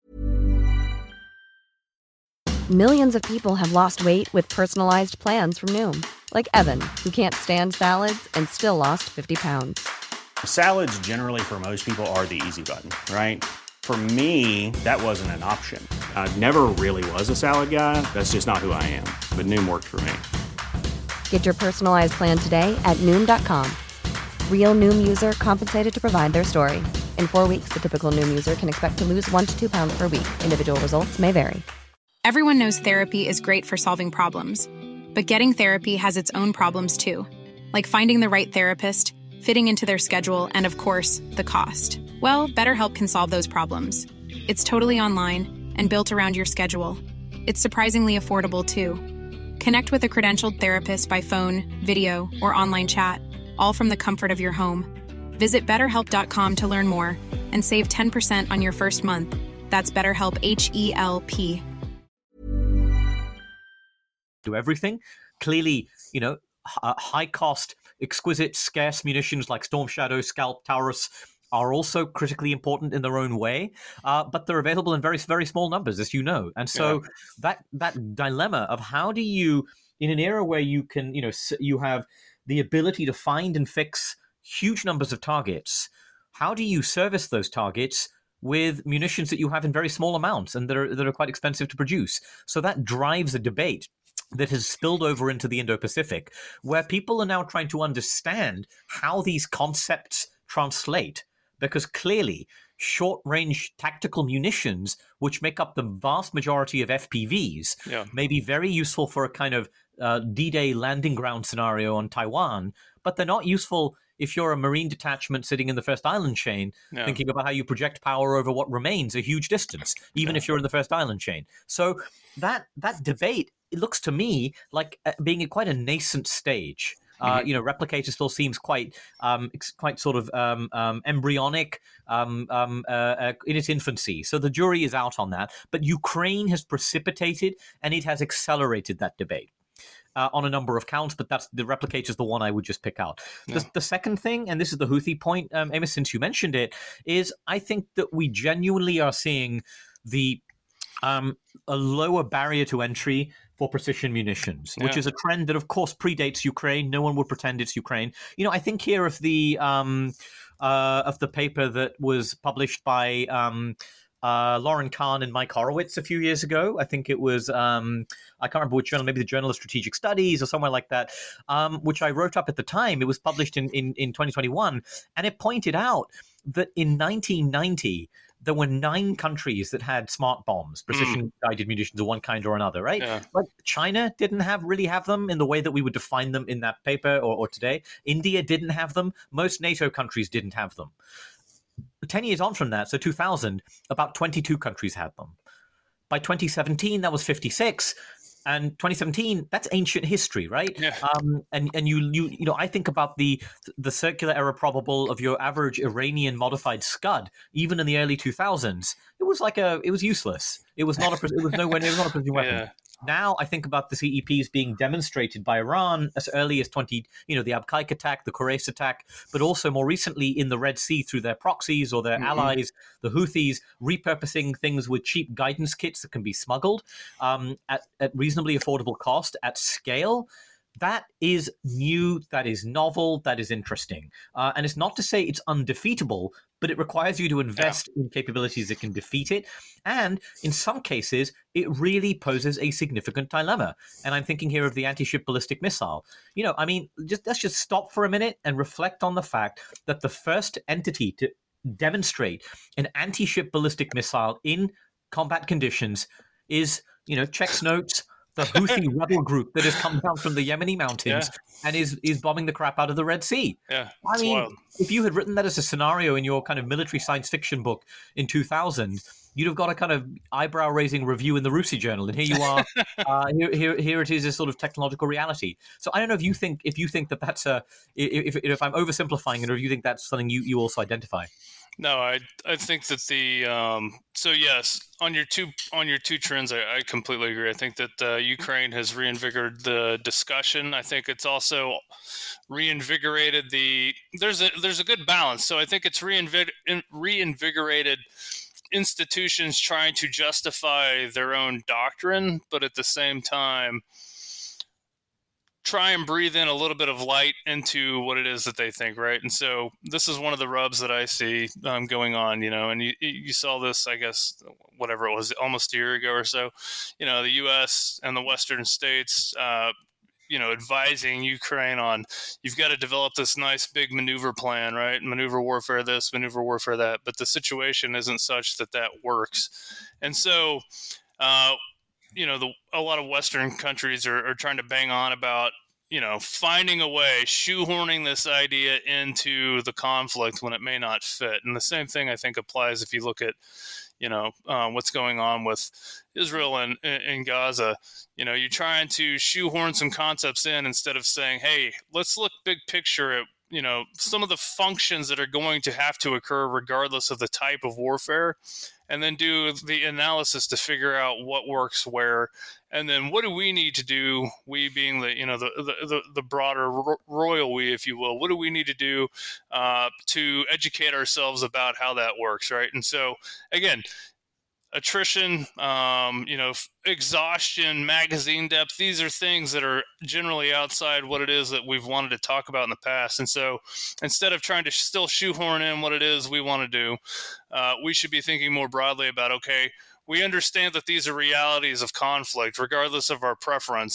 G: Millions of people have lost weight with personalized plans from Noom. Like Evan, who can't stand salads and still lost fifty pounds.
H: Salads generally for most people are the easy button, right? For me, that wasn't an option. I never really was a salad guy. That's just not who I am. But Noom worked for me.
G: Get your personalized plan today at Noom dot com. Real Noom user compensated to provide their story. In four weeks, the typical Noom user can expect to lose one to two pounds per week. Individual results may vary.
A: Everyone knows therapy is great for solving problems. But getting therapy has its own problems too. Like finding the right therapist, fitting into their schedule, and of course, the cost. Well, BetterHelp can solve those problems. It's totally online and built around your schedule. It's surprisingly affordable too. Connect with a credentialed therapist by phone, video, or online chat, all from the comfort of your home. Visit better help dot com to learn more and save ten percent on your first month. That's BetterHelp, H E L P.
F: Do everything. Clearly, you know, high cost, exquisite, scarce munitions like Storm Shadow, Scalp, Taurus are also critically important in their own way, uh, but they're available in very, very small numbers, as you know. And so yeah. that that dilemma of how do you, in an era where you can, you know, you have the ability to find and fix huge numbers of targets, how do you service those targets with munitions that you have in very small amounts and that are that are quite expensive to produce? So that drives a debate that has spilled over into the Indo-Pacific, where people are now trying to understand how these concepts translate. Because clearly, short-range tactical munitions, which make up the vast majority of F P Vs,
E: yeah.
F: may be very useful for a kind of uh, D-Day landing ground scenario on Taiwan, but they're not useful if you're a Marine detachment sitting in the first island chain,
E: yeah.
F: thinking about how you project power over what remains a huge distance, even
E: yeah.
F: if you're in the first island chain. So that that debate, it looks to me like uh, being at quite a nascent stage. Uh, you know, Replicator still seems quite, um, quite sort of um, um, embryonic um, um, uh, uh, in its infancy. So the jury is out on that. But Ukraine has precipitated and it has accelerated that debate. Uh, on a number of counts, but that's the Replicator is the one I would just pick out. Yeah. The, the second thing, and this is the Houthi point, um, Amos, since you mentioned it, is I think that we genuinely are seeing the um, a lower barrier to entry for precision munitions, which yeah. is a trend that, of course, predates Ukraine. No one would pretend it's Ukraine. You know, I think here of the um, uh, of the paper that was published by Um, Uh, Lauren Kahn and Mike Horowitz a few years ago. I think it was, um, I can't remember which journal, maybe the Journal of Strategic Studies or somewhere like that, um, which I wrote up at the time. It was published in, in, in twenty twenty-one. And it pointed out that in nineteen ninety, there were nine countries that had smart bombs, precision-guided mm. munitions of one kind or another, right?
E: Yeah.
F: Like China didn't have really have them in the way that we would define them in that paper or, or today. India didn't have them. Most NATO countries didn't have them. Ten years on from that, so two thousand, about twenty-two countries had them. By twenty seventeen, that was fifty-six, and twenty seventeen, that's ancient history, right?
E: Yeah.
F: Um, and and you you you know, I think about the the circular error probable of your average Iranian modified Scud, even in the early two thousands, it was like a it was useless. It was not a it was nowhere near it was not a precision weapon.
E: Yeah.
F: Now I think about the C E Ps being demonstrated by Iran as early as twenty, you know, the Abqaiq attack, the Quraysh attack, but also more recently in the Red Sea through their proxies or their mm-hmm. allies, the Houthis, repurposing things with cheap guidance kits that can be smuggled um, at, at reasonably affordable cost at scale. That is new, that is novel, that is interesting. Uh, and it's not to say it's undefeatable, but it requires you to invest yeah. in capabilities that can defeat it. And in some cases, it really poses a significant dilemma. And I'm thinking here of the anti-ship ballistic missile. You know, I mean, just let's just stop for a minute and reflect on the fact that the first entity to demonstrate an anti-ship ballistic missile in combat conditions is, you know, checks notes, the Houthi rebel group that has come down from the Yemeni mountains yeah. and is is bombing the crap out of the Red Sea.
E: Yeah,
F: I mean,
E: wild.
F: If you had written that as a scenario in your kind of military science fiction book in two thousand, you'd have got a kind of eyebrow-raising review in the Rusi Journal, and here you are. uh, here, here, here it is, a sort of technological reality. So I don't know if you think if you think that that's a if if I'm oversimplifying it, or if you think that's something you, you also identify.
E: No, I I think that the um, so yes on your two on your two trends I, I completely agree. I think that uh, Ukraine has reinvigorated the discussion. I think it's also reinvigorated the there's a there's a good balance. So I think it's reinvig, reinvigorated institutions trying to justify their own doctrine, but at the same time try and breathe in a little bit of light into what it is that they think, right? And so this is one of the rubs that I see um, going on, you know, and you you saw this, I guess, whatever it was, almost a year ago or so, you know, the U S and the Western states, uh, you know, advising Ukraine on, you've got to develop this nice big maneuver plan, right? Maneuver warfare this, maneuver warfare that, but the situation isn't such that that works. And so, uh, you know, the, a lot of Western countries are, are trying to bang on about, you know, finding a way, shoehorning this idea into the conflict when it may not fit. And the same thing, I think, applies if you look at, you know, uh, what's going on with Israel and in Gaza. You know, you're trying to shoehorn some concepts in instead of saying, hey, let's look big picture at, you know, some of the functions that are going to have to occur regardless of the type of warfare, and then do the analysis to figure out what works where, and then what do we need to do, we being the, you know, the the, the broader royal we, if you will, what do we need to do uh, to educate ourselves about how that works, right? And so, again, attrition, um, you know, exhaustion, magazine depth, these are things that are generally outside what it is that we've wanted to talk about in the past. And so instead of trying to still shoehorn in what it is we want to do, uh, we should be thinking more broadly about, okay, we understand that these are realities of conflict, regardless of our preference.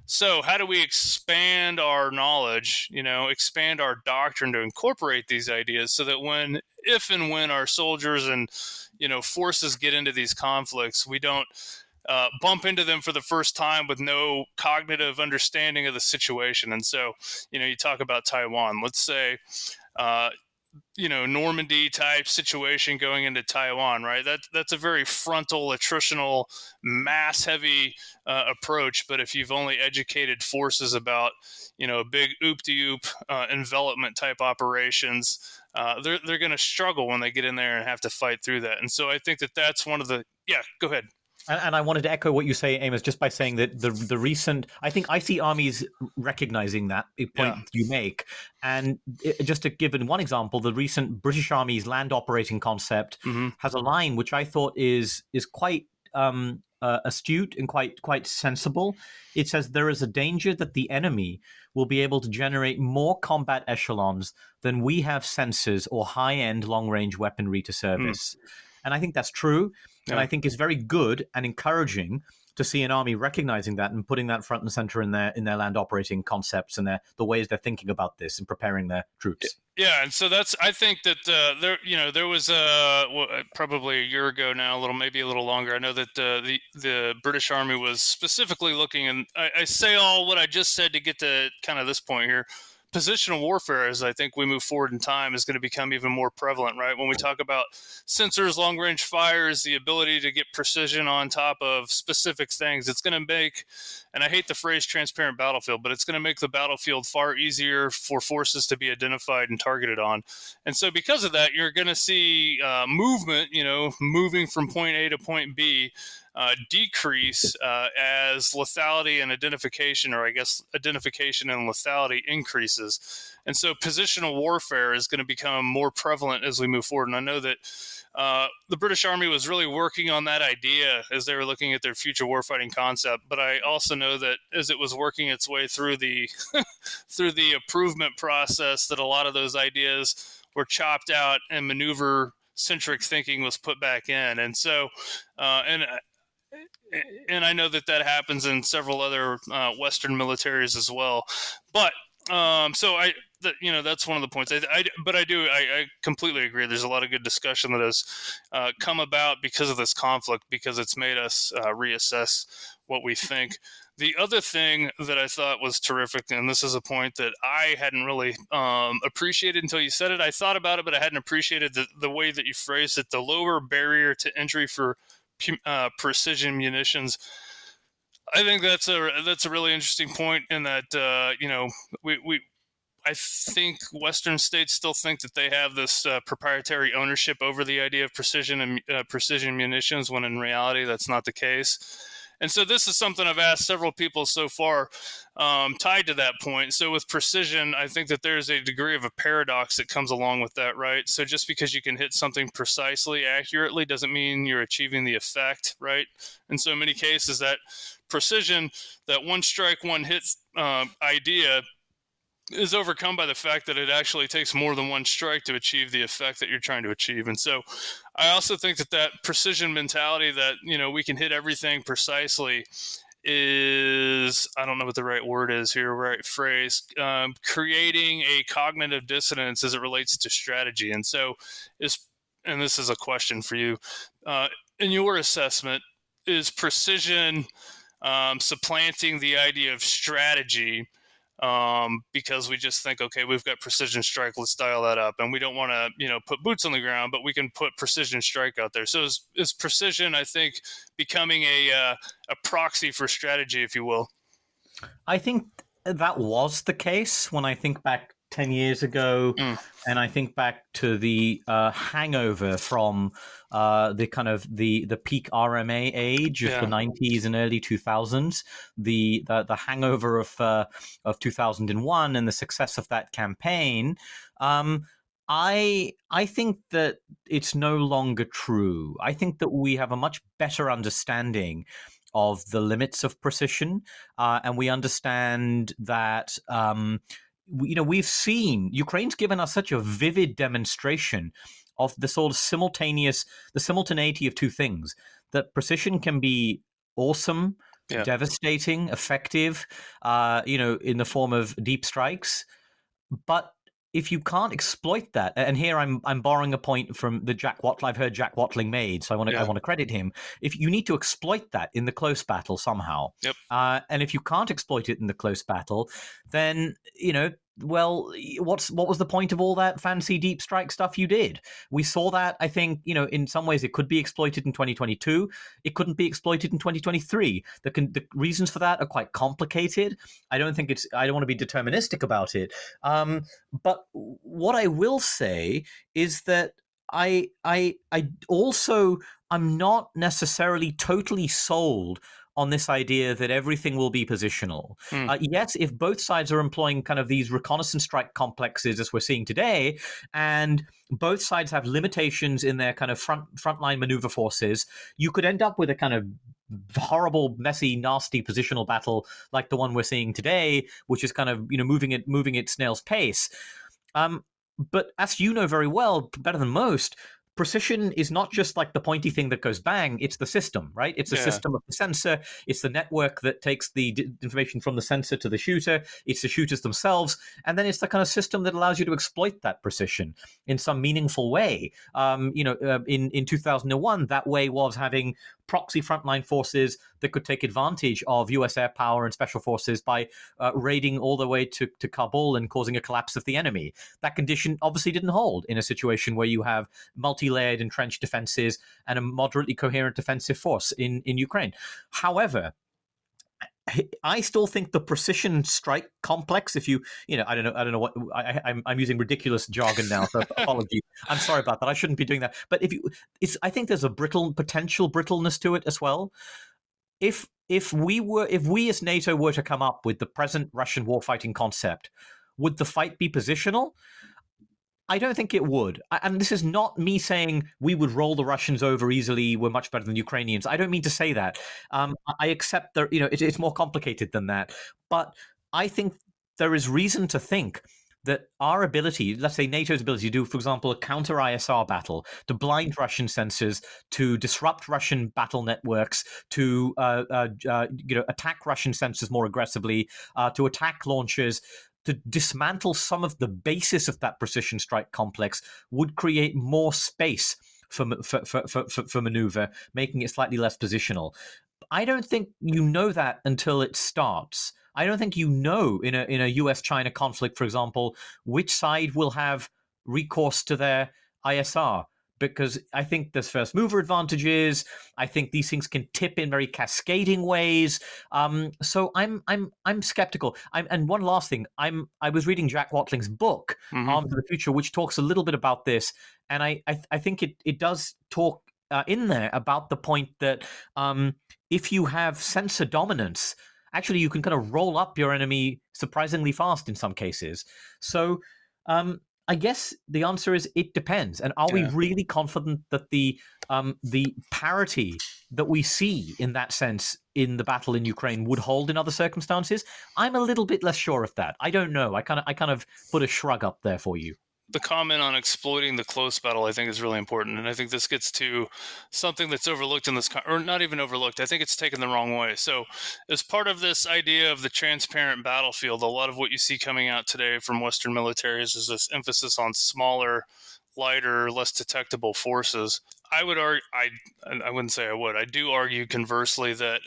E: So how do we expand our knowledge, you know, expand our doctrine to incorporate these ideas so that when, if and when our soldiers and, you know, forces get into these conflicts, we don't uh, bump into them for the first time with no cognitive understanding of the situation. And so, you know, you talk about Taiwan, let's say, uh, you know, Normandy type situation going into Taiwan, right? That that's a very frontal, attritional, mass heavy uh, approach. But if you've only educated forces about, you know, big oop de oop uh, envelopment type operations, uh, they're they're going to struggle when they get in there and have to fight through that. And so I think that that's one of the yeah. Go ahead.
F: And, and I wanted to echo what you say, Amos, just by saying that the the recent, I think I see armies recognizing that point
E: Yeah.
F: you make. And it, just to give it one example, the recent British Army's land operating concept
E: Mm-hmm.
F: has a line which I thought is is quite um, uh, astute and quite quite sensible. It says there is a danger that the enemy will be able to generate more combat echelons than we have sensors or high-end long-range weaponry to service. Mm. And I think that's true. Yeah. And I think it's very good and encouraging to see an army recognizing that and putting that front and center in their in their land operating concepts and their the ways they're thinking about this and preparing their troops.
E: Yeah, and so that's I think that uh, there you know there was uh, well, probably a year ago now, a little maybe a little longer. I know that uh, the the British Army was specifically looking, and I, I say all what I just said to get to kind of this point here. Positional warfare, as I think we move forward in time, is going to become even more prevalent, right? When we talk about sensors, long-range fires, the ability to get precision on top of specific things, it's going to make, and I hate the phrase transparent battlefield, but it's going to make the battlefield far easier for forces to be identified and targeted on. And so because of that, you're going to see uh, movement, you know, moving from point A to point B, Uh, decrease uh, as lethality and identification, or I guess identification and lethality increases. And so positional warfare is going to become more prevalent as we move forward. And I know that uh, the British Army was really working on that idea as they were looking at their future warfighting concept. But I also know that as it was working its way through the through the improvement process, that a lot of those ideas were chopped out and maneuver-centric thinking was put back in. And so, uh, and And I know that that happens in several other uh, Western militaries as well. But um, so I, the, you know, that's one of the points. I, I but I do, I, I completely agree. There's a lot of good discussion that has uh, come about because of this conflict, because it's made us uh, reassess what we think. The other thing that I thought was terrific, and this is a point that I hadn't really um, appreciated until you said it. I thought about it, but I hadn't appreciated the, the way that you phrased it, the lower barrier to entry for Uh, precision munitions. I think that's a that's a really interesting point in that uh, you know we we I think Western states still think that they have this uh, proprietary ownership over the idea of precision and uh, precision munitions, when in reality that's not the case. And so this is something I've asked several people so far um, tied to that point. So with precision, I think that there's a degree of a paradox that comes along with that, right? So just because you can hit something precisely, accurately, doesn't mean you're achieving the effect, right? In so many cases, that precision, that one strike, one hit uh, idea is overcome by the fact that it actually takes more than one strike to achieve the effect that you're trying to achieve. And so I also think that that precision mentality that, you know, we can hit everything precisely is, I don't know what the right word is here, right phrase, um, creating a cognitive dissonance as it relates to strategy. And so is, and this is a question for you, uh, in your assessment, is precision um, supplanting the idea of strategy um, because we just think, okay, we've got precision strike, let's dial that up. And we don't want to, you know, put boots on the ground, but we can put precision strike out there. So is, is precision, I think, becoming a, uh, a proxy for strategy, if you will?
F: I think that was the case when I think back ten years ago, mm. and I think back to the uh, hangover from uh, the kind of the, the peak R M A age of yeah. the nineties and early two thousands, the the, the hangover of uh, of two thousand one and the success of that campaign. Um, I I think that it's no longer true. I think that we have a much better understanding of the limits of precision, uh, and we understand that. Um, You know, we've seen Ukraine's given us such a vivid demonstration of the sort of simultaneous, the simultaneity of two things, that precision can be awesome
E: yeah.
F: devastating, effective, uh, you know, in the form of deep strikes. But if you can't exploit that, and here I'm I'm borrowing a point from the Jack Watling, I've heard Jack Watling made, so I want to
E: yeah.
F: I want to credit him. If you need to exploit that in the close battle somehow,
E: yep.
F: uh, and if you can't exploit it in the close battle, then you know. Well, what's what was the point of all that fancy deep strike stuff you did? We saw that, I think, you know, in some ways it could be exploited in twenty twenty-two. It couldn't be exploited in twenty twenty-three. The, con- the reasons for that are quite complicated. I don't think it's, I don't want to be deterministic about it. Um, but what I will say is that I, I, I also, I'm not necessarily totally sold on this idea that everything will be positional. Mm. Uh, yes, if both sides are employing kind of these reconnaissance strike complexes as we're seeing today, and both sides have limitations in their kind of front frontline maneuver forces, you could end up with a kind of horrible, messy, nasty positional battle like the one we're seeing today, which is kind of, you know, moving it moving at snail's pace. Um, but as you know very well, better than most, precision is not just like the pointy thing that goes bang, it's the system, right? It's the yeah. system of the sensor. It's the network that takes the d- information from the sensor to the shooter. It's the shooters themselves. And then it's the kind of system that allows you to exploit that precision in some meaningful way. Um, you know, uh, in, in two thousand one, that way was having proxy frontline forces that could take advantage of U S air power and special forces by uh, raiding all the way to, to Kabul and causing a collapse of the enemy. That condition obviously didn't hold in a situation where you have multi-layered entrenched defenses and a moderately coherent defensive force in, in Ukraine. However, I still think the precision strike complex, if you, you know, I don't know, I don't know what, I, I'm, I'm using ridiculous jargon now, so apology. I'm sorry about that. I shouldn't be doing that. But if you, it's, I think there's a brittle, potential brittleness to it as well. If, if we were, if we as NATO were to come up with the present Russian warfighting concept, would the fight be positional? I don't think it would. And this is not me saying we would roll the Russians over easily. We're much better than Ukrainians. I don't mean to say that. Um, I accept that, you know, it, it's more complicated than that. But I think there is reason to think that our ability, let's say NATO's ability to do, for example, a counter I S R battle, to blind Russian sensors, to disrupt Russian battle networks, to uh, uh, uh, you know, attack Russian sensors more aggressively, uh, to attack launchers, to dismantle some of the basis of that precision strike complex would create more space for, for, for, for, for maneuver, making it slightly less positional. I don't think you know that until it starts. I don't think you know in a in a U S China conflict, for example, which side will have recourse to their I S R. Because I think there's first mover advantages. I think these things can tip in very cascading ways. Um, so I'm I'm I'm skeptical. I'm, and one last thing, I'm I was reading Jack Watling's book, mm-hmm. Armed for the Future, which talks a little bit about this, and I I, I think it it does talk uh, in there about the point that um, if you have sensor dominance, actually you can kind of roll up your enemy surprisingly fast in some cases. So. Um, I guess the answer is it depends. And are yeah. we really confident that the um, the parity that we see in that sense in the battle in Ukraine would hold in other circumstances? I'm a little bit less sure of that. I don't know. I kind of I kind of put a shrug up there for you.
E: The comment on exploiting the close battle, I think, is really important. And I think this gets to something that's overlooked in this, or not even overlooked. I think it's taken the wrong way. So as part of this idea of the transparent battlefield, a lot of what you see coming out today from Western militaries is this emphasis on smaller, lighter, less detectable forces. I would argue, I, I wouldn't say I would, I do argue conversely that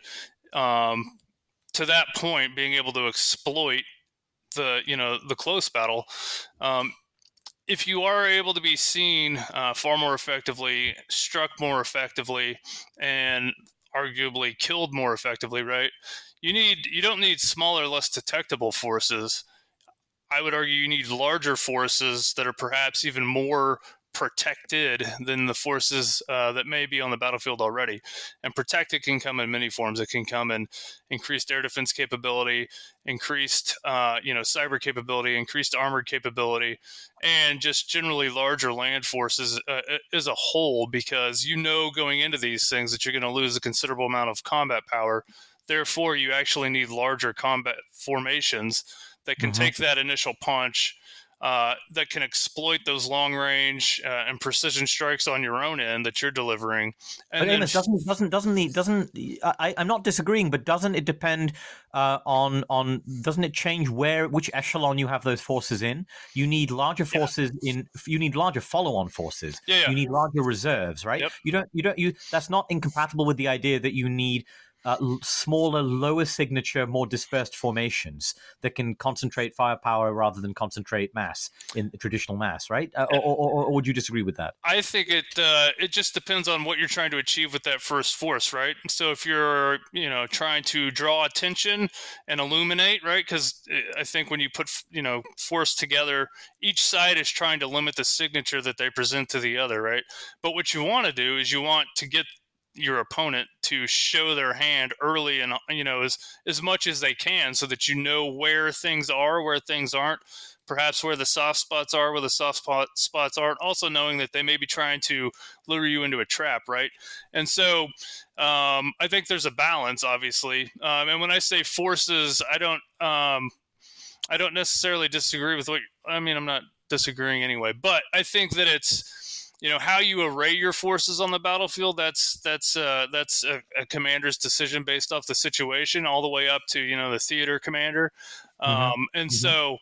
E: um, to that point, being able to exploit the, you know, the close battle, um, if you are able to be seen uh, far more effectively, struck more effectively, and arguably killed more effectively, right? You need you don't need smaller, less detectable forces. I would argue you need larger forces that are perhaps even more protected than the forces uh, that may be on the battlefield already. And protected can come in many forms. It can come in increased air defense capability, increased uh, you know, cyber capability, increased armored capability, and just generally larger land forces uh, as a whole, because you know going into these things that you're going to lose a considerable amount of combat power. Therefore, you actually need larger combat formations that can mm-hmm. take that initial punch uh, that can exploit those long range uh, and precision strikes on your own end that you're delivering. And
F: but
E: then,
F: Amos, doesn't doesn't doesn't the doesn't I, I'm not disagreeing, but doesn't it depend uh, on on doesn't it change where which echelon you have those forces in? You need larger forces yeah. in you need larger follow-on forces.
E: Yeah, yeah.
F: You need larger reserves, right?
E: Yep.
F: You don't you don't you that's not incompatible with the idea that you need Uh, smaller, lower signature, more dispersed formations that can concentrate firepower rather than concentrate mass in traditional mass, right? Uh, or, or, or would you disagree with that?
E: I think it uh, it just depends on what you're trying to achieve with that first force, right? So if you're you know trying to draw attention and illuminate, right? Because I think when you put you know force together, each side is trying to limit the signature that they present to the other, right? But what you want to do is you want to get your opponent to show their hand early and you know as as much as they can so that you know where things are, where things aren't, perhaps where the soft spots are, where the soft spot spots aren't, also knowing that they may be trying to lure you into a trap, right? And so um, I think there's a balance, obviously. Um, and when I say forces, I don't um, I don't necessarily disagree with what I mean. I'm not disagreeing anyway, but I think that it's you know how you array your forces on the battlefield. That's that's uh, that's a, a commander's decision based off the situation, all the way up to you know the theater commander, mm-hmm. um, and mm-hmm. so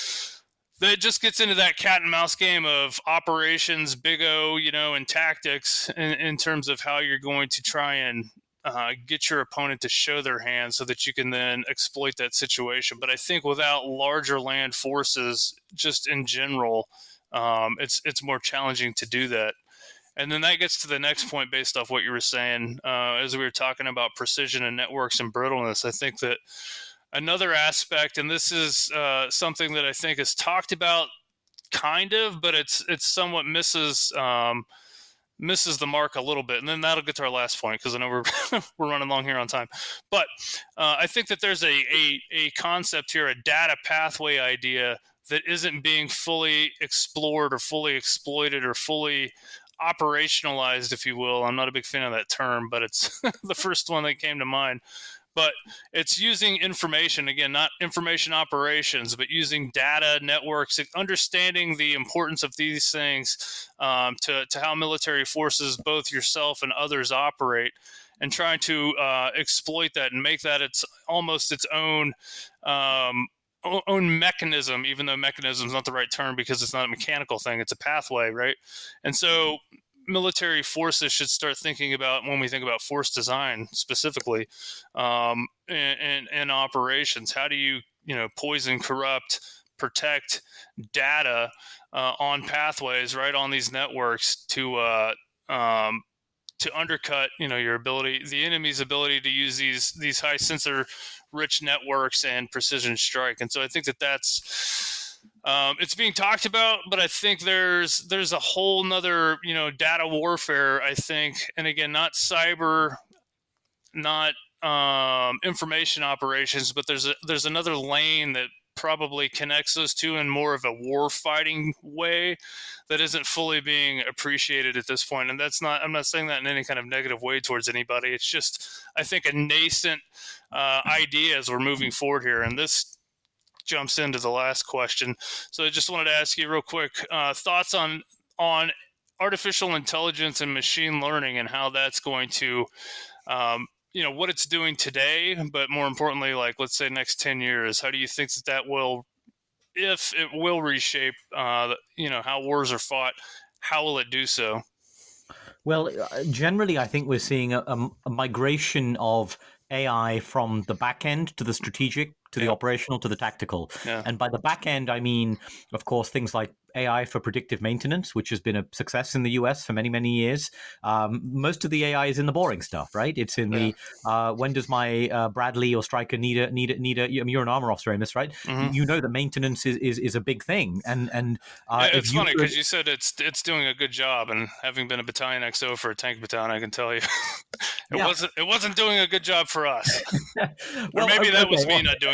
E: it just gets into that cat and mouse game of operations, big O, you know, and tactics in, in terms of how you're going to try and uh, get your opponent to show their hand so that you can then exploit that situation. But I think without larger land forces, just in general. Um, it's it's more challenging to do that. And then that gets to the next point based off what you were saying. Uh, as we were talking about precision and networks and brittleness, I think that another aspect, and this is uh, something that I think is talked about kind of, but it's it's somewhat misses um, misses the mark a little bit. And then that'll get to our last point because I know we're we're running long here on time. But uh, I think that there's a, a a concept here, a data pathway idea that isn't being fully explored or fully exploited or fully operationalized, if you will. I'm not a big fan of that term, but it's the first one that came to mind. But it's using information, again, not information operations, but using data networks, understanding the importance of these things um, to, to how military forces, both yourself and others, operate, and trying to uh, exploit that and make that its almost its own um, own mechanism, even though mechanism is not the right term because it's not a mechanical thing, it's a pathway, right? And so military forces should start thinking about, when we think about force design specifically, um, and, and, and operations, how do you, you know, poison, corrupt, protect data uh, on pathways, right, on these networks to uh, um, to undercut, you know, your ability, the enemy's ability to use these these high sensor rich networks and precision strike. And so I think that that's um, it's being talked about, but I think there's there's a whole nother, you know, data warfare, I think, and again, not cyber, not um, information operations, but there's a, there's another lane that probably connects those two in more of a war fighting way that isn't fully being appreciated at this point. And that's not, I'm not saying that in any kind of negative way towards anybody. It's just, I think, a nascent uh, idea as we're moving forward here. And this jumps into the last question. So I just wanted to ask you real quick, uh, thoughts on, on artificial intelligence and machine learning and how that's going to, um, you know, what it's doing today, but more importantly, like, let's say next ten years, how do you think that that will, if it will reshape, uh, you know, how wars are fought, how will it do so?
F: Well, generally, I think we're seeing a, a migration of A I from the back end to the strategic, to the yeah. operational, to the tactical. Yeah. And by the back end, I mean, of course, things like A I for predictive maintenance, which has been a success in the U S for many, many years. Um, most of the A I is in the boring stuff, right? It's in yeah. the, uh, when does my uh, Bradley or Stryker need a, need a, need a, I mean, you're an armor officer, Amos, right? Mm-hmm. You know that maintenance is, is, is a big thing. And, and uh,
E: yeah, it's
F: you
E: funny
F: could...
E: because you said it's, it's doing a good job. And having been a battalion X O for a tank battalion, I can tell you it yeah. wasn't, it wasn't doing a good job for us. well, or maybe
F: okay,
E: that was
F: okay,
E: me
F: well,
E: not doing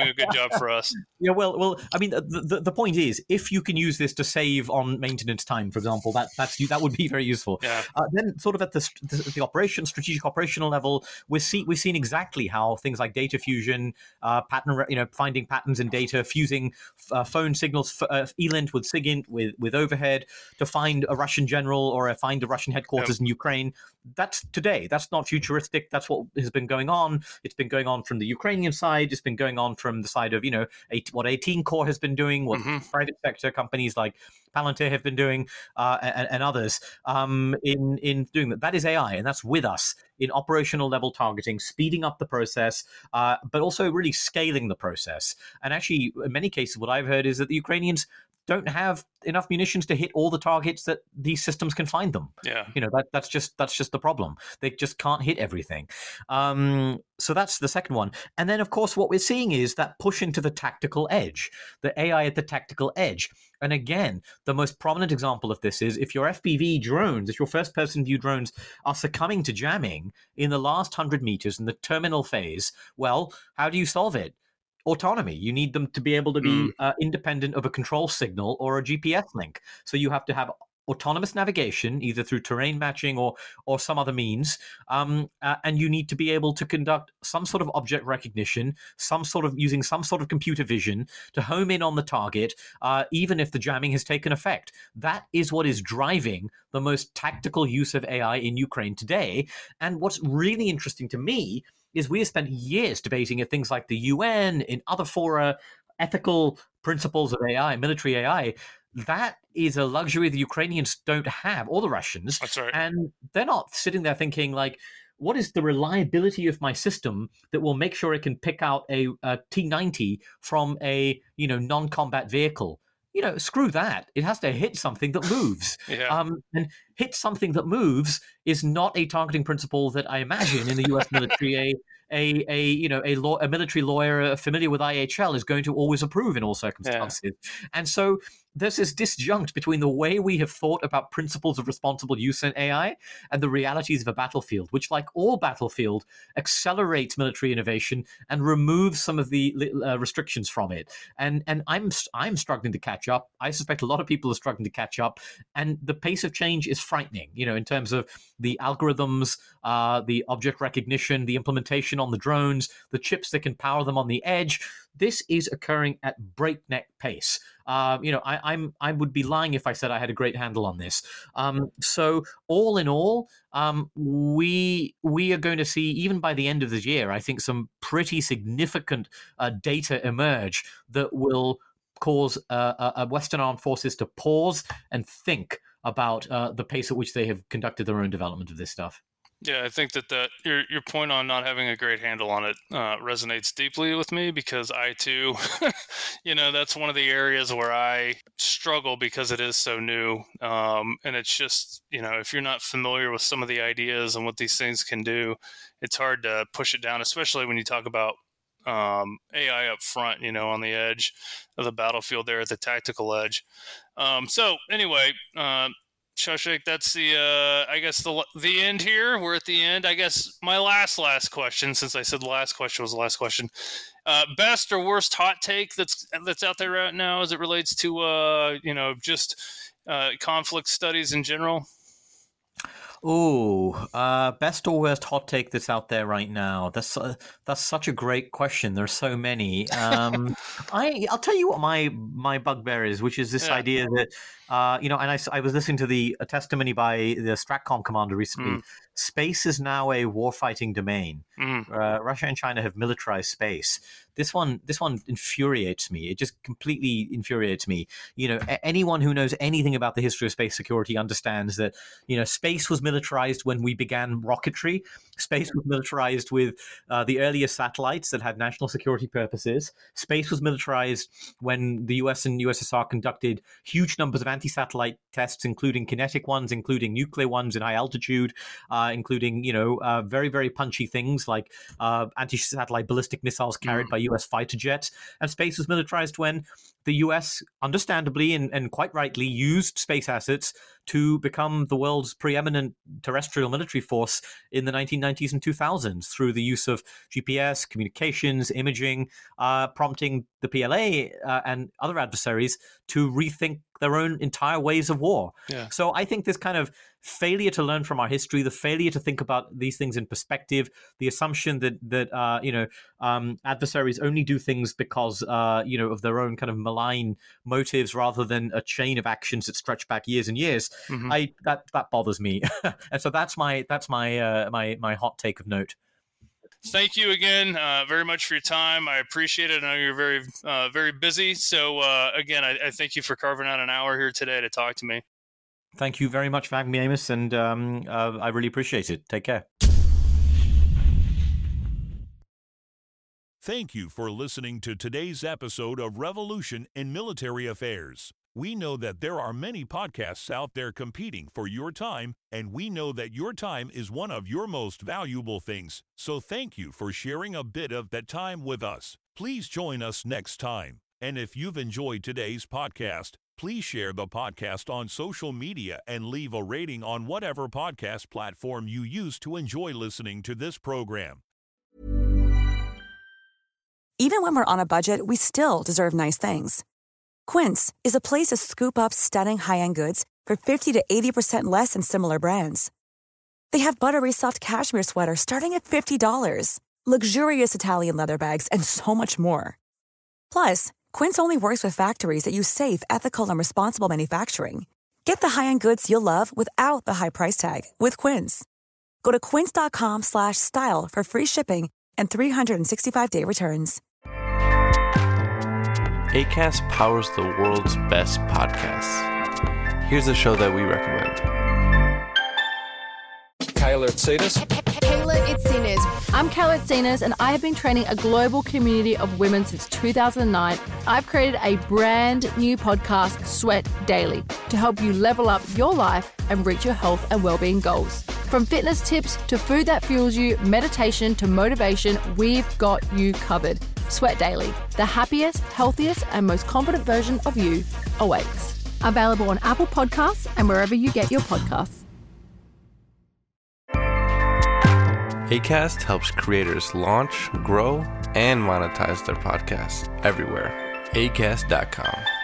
E: doing a good job for us.
F: Yeah, well, well, I mean, the, the the point is, if you can use this to save on maintenance time, for example, that that's that would be very useful.
E: Yeah.
F: Uh, then, sort of at the, the the operation, strategic operational level, we see we've seen exactly how things like data fusion, uh, pattern, you know, finding patterns in data, fusing uh, phone signals, uh, E L I N T with SIGINT with with overhead to find a Russian general or uh, find a Russian headquarters yep. in Ukraine. That's today. That's not futuristic. That's what has been going on. It's been going on from the Ukrainian side. It's been going on from the side of, you know, eight, what eighteen Core has been doing, what mm-hmm. private sector companies like Palantir have been doing, uh, and, and others um, in, in doing that. That is A I, and that's with us in operational level targeting, speeding up the process, uh, but also really scaling the process. And actually, in many cases, what I've heard is that the Ukrainians don't have enough munitions to hit all the targets that these systems can find them.
E: Yeah,
F: you know that that's just that's just the problem. They just can't hit everything. Um, so that's the second one. And then, of course, what we're seeing is that push into the tactical edge, the A I at the tactical edge. And again, the most prominent example of this is if your F P V drones, if your first-person view drones are succumbing to jamming in the last hundred meters in the terminal phase. Well, how do you solve it? Autonomy. You need them to be able to be mm. uh, independent of a control signal or a G P S link. So you have to have autonomous navigation, either through terrain matching or or some other means, um, uh, and you need to be able to conduct some sort of object recognition, some sort of using some sort of computer vision to home in on the target, uh, even if the jamming has taken effect. That is what is driving the most tactical use of A I in Ukraine today. And what's really interesting to me is we have spent years debating at things like the U N, in other fora, ethical principles of A I, military A I. That is a luxury the Ukrainians don't have, or the Russians.
E: That's right.
F: And they're not sitting there thinking like, what is the reliability of my system that will make sure it can pick out a, a T ninety from a, you know, non-combat vehicle? You know, screw that. It has to hit something that moves.
E: yeah.
F: Um, and hit something that moves is not a targeting principle that I imagine in the U S military a a, a you know a, law, a military lawyer familiar with I H L is going to always approve in all circumstances. Yeah. And so there's this disjunct between the way we have thought about principles of responsible use in A I and the realities of a battlefield, which, like all battlefield, accelerates military innovation and removes some of the uh, restrictions from it. And and I'm I'm struggling to catch up. I suspect a lot of people are struggling to catch up. And the pace of change is frightening, you know, in terms of the algorithms, uh, the object recognition, the implementation on the drones, the chips that can power them on the edge. This is occurring at breakneck pace. Uh, you know, I, I'm I would be lying if I said I had a great handle on this. Um, so all in all, um, we we are going to see, even by the end of this year, I think some pretty significant uh, data emerge that will cause uh, uh, Western armed forces to pause and think about uh, the pace at which they have conducted their own development of this stuff.
E: Yeah, I think that, that your your point on not having a great handle on it uh, resonates deeply with me, because I too, you know, that's one of the areas where I struggle because it is so new. Um, and it's just, you know, if you're not familiar with some of the ideas and what these things can do, it's hard to push it down, especially when you talk about um, A I up front, you know, on the edge of the battlefield there at the tactical edge. Um, so anyway, uh, Shostak, that's the, uh, I guess, the the end here. We're at the end. I guess my last, last question, since I said the last question was the last question. Uh, best or worst hot take that's that's out there right now as it relates to, uh, you know, just uh, conflict studies in general?
F: Oh, uh, best or worst hot take that's out there right now? That's uh, that's such a great question. There's so many. Um, I I'll tell you what my my bugbear is, which is this yeah. idea that uh, you know, and I, I was listening to the a testimony by the Stratcom commander recently. Mm. Space is now a warfighting domain. Mm. Uh, Russia and China have militarized space. This one, this one infuriates me. It just completely infuriates me. You know, a- anyone who knows anything about the history of space security understands that, you know, space was militarized when we began rocketry. Space was militarized with uh, the earliest satellites that had national security purposes. Space was militarized when the U S and U S S R conducted huge numbers of anti-satellite tests, including kinetic ones, including nuclear ones in high altitude, uh, including, you know, uh, very, very punchy things like uh, anti-satellite ballistic missiles carried mm. by U S fighter jets. And space was militarized when the U S, understandably and, and quite rightly, used space assets to become the world's preeminent terrestrial military force in the nineteen nineties and two thousands through the use of G P S, communications, imaging, uh, prompting the P L A uh, and other adversaries to rethink their own entire ways of war.
E: Yeah.
F: So I think this kind of failure to learn from our history, the failure to think about these things in perspective, the assumption that that uh, you know um, adversaries only do things because uh, you know of their own kind of malign motives rather than a chain of actions that stretch back years and years. Mm-hmm. I that that bothers me, and so that's my that's my uh, my my hot take of note.
E: Thank you again uh, very much for your time. I appreciate it. I know you're very, uh, very busy. So, uh, again, I, I thank you for carving out an hour here today to talk to me.
F: Thank you very much for having me, Amos, and um, uh, I really appreciate it. Take care.
I: Thank you for listening to today's episode of Revolution in Military Affairs. We know that there are many podcasts out there competing for your time, and we know that your time is one of your most valuable things. So thank you for sharing a bit of that time with us. Please join us next time. And if you've enjoyed today's podcast, please share the podcast on social media and leave a rating on whatever podcast platform you use to enjoy listening to this program.
J: Even when we're on a budget, we still deserve nice things. Quince is a place to scoop up stunning high-end goods for fifty to eighty percent less than similar brands. They have buttery soft cashmere sweaters starting at fifty dollars, luxurious Italian leather bags, and so much more. Plus, Quince only works with factories that use safe, ethical, and responsible manufacturing. Get the high-end goods you'll love without the high price tag with Quince. Go to quince.com slash style for free shipping and three sixty-five day returns.
K: Acast powers the world's best podcasts. Here's a show that we recommend.
L: Kayla Itsinas.
M: Kayla Itsinas. I'm Kayla Itsinas, and I have been training a global community of women since two thousand nine. I've created a brand new podcast, Sweat Daily, to help you level up your life and reach your health and well-being goals. From fitness tips to food that fuels you, meditation to motivation, we've got you covered. Sweat Daily, the happiest, healthiest, and most confident version of you awaits. Available on Apple Podcasts and wherever you get your podcasts.
K: Acast helps creators launch, grow, and monetize their podcasts everywhere. acast dot com.